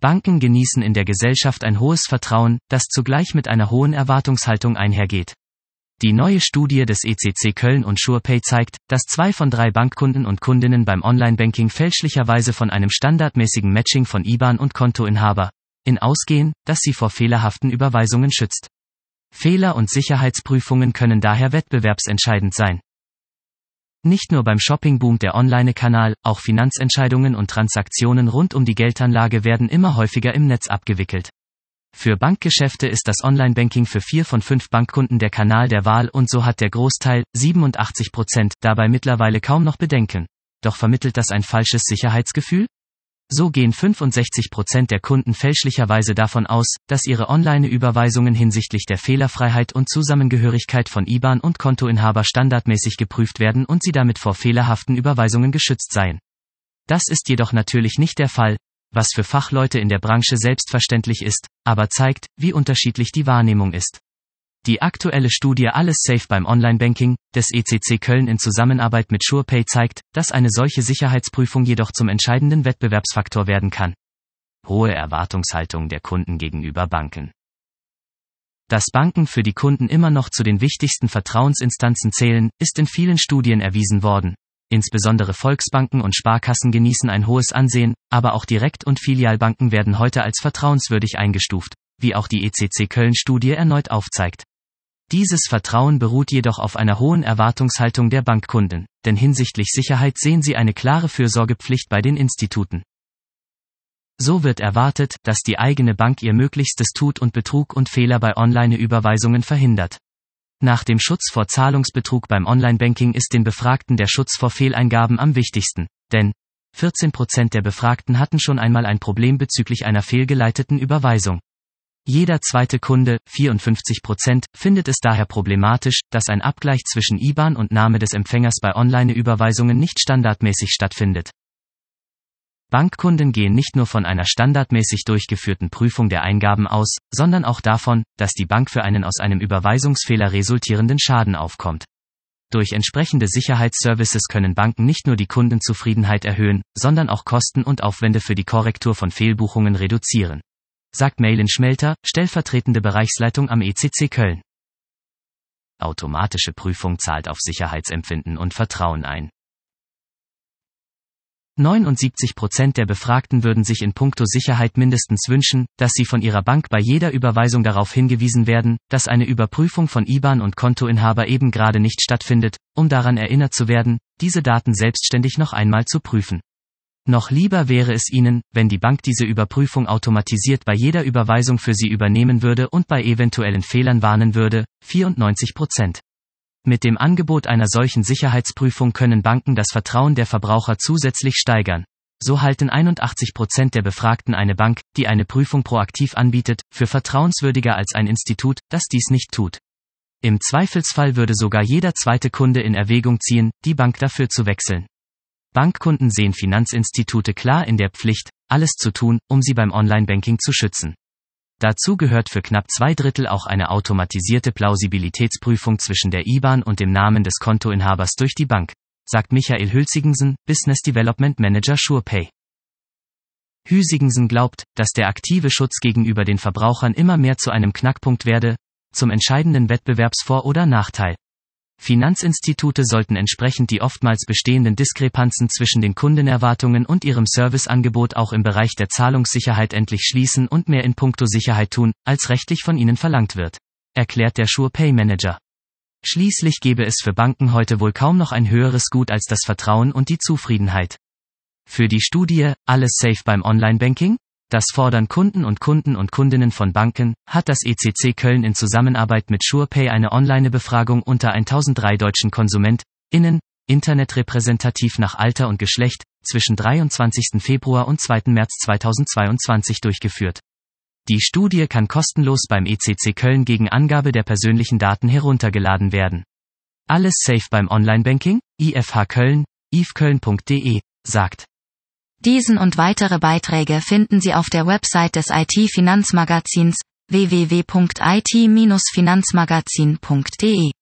Banken genießen in der Gesellschaft ein hohes Vertrauen, das zugleich mit einer hohen Erwartungshaltung einhergeht. Die neue Studie des ECC Köln und SurePay zeigt, dass 2 von 3 Bankkunden und Kundinnen beim Online-Banking fälschlicherweise von einem standardmäßigen Matching von IBAN und Kontoinhaber ausgehen, das sie vor fehlerhaften Überweisungen schützt. Fehler und Sicherheitsprüfungen können daher wettbewerbsentscheidend sein. Nicht nur beim Shopping boomt der Online-Kanal, auch Finanzentscheidungen und Transaktionen rund um die Geldanlage werden immer häufiger im Netz abgewickelt. Für Bankgeschäfte ist das Online-Banking für 4 von 5 Bankkunden der Kanal der Wahl und so hat der Großteil, 87%, dabei mittlerweile kaum noch Bedenken. Doch vermittelt das ein falsches Sicherheitsgefühl? So gehen 65% der Kunden fälschlicherweise davon aus, dass ihre Online-Überweisungen hinsichtlich der Fehlerfreiheit und Zusammengehörigkeit von IBAN und Kontoinhaber standardmäßig geprüft werden und sie damit vor fehlerhaften Überweisungen geschützt seien. Das ist jedoch natürlich nicht der Fall, was für Fachleute in der Branche selbstverständlich ist, aber zeigt, wie unterschiedlich die Wahrnehmung ist. Die aktuelle Studie Alles Safe beim Online-Banking des ECC Köln in Zusammenarbeit mit SurePay zeigt, dass eine solche Sicherheitsprüfung jedoch zum entscheidenden Wettbewerbsfaktor werden kann. Hohe Erwartungshaltung der Kunden gegenüber Banken. Dass Banken für die Kunden immer noch zu den wichtigsten Vertrauensinstanzen zählen, ist in vielen Studien erwiesen worden. Insbesondere Volksbanken und Sparkassen genießen ein hohes Ansehen, aber auch Direkt- und Filialbanken werden heute als vertrauenswürdig eingestuft, wie auch die ECC Köln-Studie erneut aufzeigt. Dieses Vertrauen beruht jedoch auf einer hohen Erwartungshaltung der Bankkunden, denn hinsichtlich Sicherheit sehen sie eine klare Fürsorgepflicht bei den Instituten. So wird erwartet, dass die eigene Bank ihr Möglichstes tut und Betrug und Fehler bei Online-Überweisungen verhindert. Nach dem Schutz vor Zahlungsbetrug beim Online-Banking ist den Befragten der Schutz vor Fehleingaben am wichtigsten, denn 14% der Befragten hatten schon einmal ein Problem bezüglich einer fehlgeleiteten Überweisung. Jeder zweite Kunde, 54%, findet es daher problematisch, dass ein Abgleich zwischen IBAN und Name des Empfängers bei Online-Überweisungen nicht standardmäßig stattfindet. Bankkunden gehen nicht nur von einer standardmäßig durchgeführten Prüfung der Eingaben aus, sondern auch davon, dass die Bank für einen aus einem Überweisungsfehler resultierenden Schaden aufkommt. Durch entsprechende Sicherheitsservices können Banken nicht nur die Kundenzufriedenheit erhöhen, sondern auch Kosten und Aufwände für die Korrektur von Fehlbuchungen reduzieren, sagt Maylin Schmelter, stellvertretende Bereichsleitung am ECC Köln. Automatische Prüfung zahlt auf Sicherheitsempfinden und Vertrauen ein. 79% der Befragten würden sich in puncto Sicherheit mindestens wünschen, dass sie von ihrer Bank bei jeder Überweisung darauf hingewiesen werden, dass eine Überprüfung von IBAN und Kontoinhaber eben gerade nicht stattfindet, um daran erinnert zu werden, diese Daten selbstständig noch einmal zu prüfen. Noch lieber wäre es ihnen, wenn die Bank diese Überprüfung automatisiert bei jeder Überweisung für sie übernehmen würde und bei eventuellen Fehlern warnen würde, 94%. Mit dem Angebot einer solchen Sicherheitsprüfung können Banken das Vertrauen der Verbraucher zusätzlich steigern. So halten 81% der Befragten eine Bank, die eine Prüfung proaktiv anbietet, für vertrauenswürdiger als ein Institut, das dies nicht tut. Im Zweifelsfall würde sogar jeder zweite Kunde in Erwägung ziehen, die Bank dafür zu wechseln. Bankkunden sehen Finanzinstitute klar in der Pflicht, alles zu tun, um sie beim Online-Banking zu schützen. Dazu gehört für knapp 2/3 auch eine automatisierte Plausibilitätsprüfung zwischen der IBAN und dem Namen des Kontoinhabers durch die Bank, sagt Michael Hülsigensen, Business Development Manager SurePay. Hülsigensen glaubt, dass der aktive Schutz gegenüber den Verbrauchern immer mehr zu einem Knackpunkt werde, zum entscheidenden Wettbewerbsvor- oder Nachteil. Finanzinstitute sollten entsprechend die oftmals bestehenden Diskrepanzen zwischen den Kundenerwartungen und ihrem Serviceangebot auch im Bereich der Zahlungssicherheit endlich schließen und mehr in puncto Sicherheit tun, als rechtlich von ihnen verlangt wird, erklärt der SurePay-Manager. Schließlich gäbe es für Banken heute wohl kaum noch ein höheres Gut als das Vertrauen und die Zufriedenheit. Für die Studie Alles Safe beim Online-Banking? Das fordern Kunden und Kundinnen von Banken, hat das ECC Köln in Zusammenarbeit mit SurePay eine Online-Befragung unter 1003 deutschen KonsumentInnen, internetrepräsentativ nach Alter und Geschlecht, zwischen 23. Februar und 2. März 2022 durchgeführt. Die Studie kann kostenlos beim ECC Köln gegen Angabe der persönlichen Daten heruntergeladen werden. Alles safe beim Online-Banking? IFH Köln, ifköln.de, sagt. Diesen und weitere Beiträge finden Sie auf der Website des IT-Finanzmagazins www.it-finanzmagazin.de.